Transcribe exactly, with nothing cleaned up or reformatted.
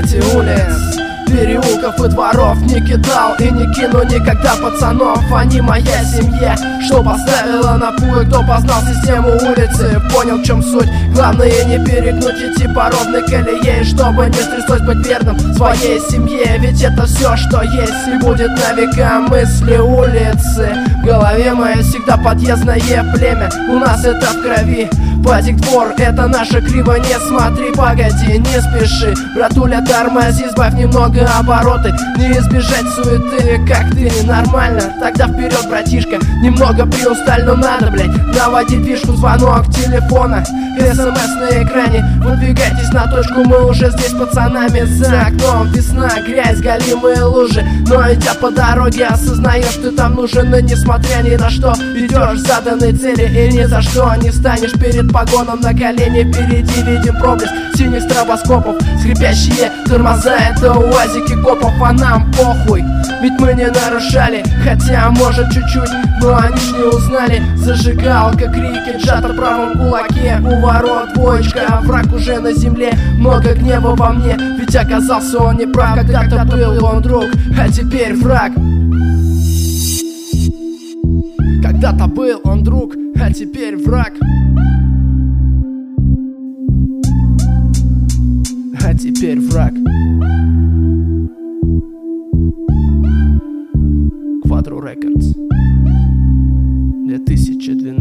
Эти улиц, переулков и дворов не кидал и не кину никогда пацанов. Они моя семья, что поставила на путь, кто познал систему улицы, понял в чем суть. Главное не перегнуть, идти по ровной колее, чтобы не стряслось быть верным своей семье. Ведь это все, что есть и будет на века. Мысли улицы в голове моей всегда подъездное племя. У нас это в крови. Базик двор, это наша криво, не смотри, погоди, не спеши. Братуля, тормози, сбавь немного обороты. Не избежать суеты, как ты, ненормально. Тогда вперед, братишка, немного приусталь, но надо, блять, наводить фишку, звонок телефона, смс на экране. Выдвигайтесь на точку, мы уже здесь пацанами. За окном весна, грязь, голимые лужи. Но идя по дороге, осознаешь, ты там нужен. И несмотря ни на что, идешь к заданной цели и ни за что не станешь перед погоном на колени. Впереди видим проблеск синих стробоскопов, скрипящие тормоза, это уазики копов. А нам похуй, ведь мы не нарушали, хотя может чуть-чуть, но они ж не узнали. Зажигалка, крики, джата в правом кулаке, у ворот двоечка, а враг уже на земле. Много гнева во мне, ведь оказался он неправ. Когда-то был он друг, а теперь враг. Когда-то был он друг, а теперь враг. А теперь враг. Quadro Records, две тысячи двенадцатый.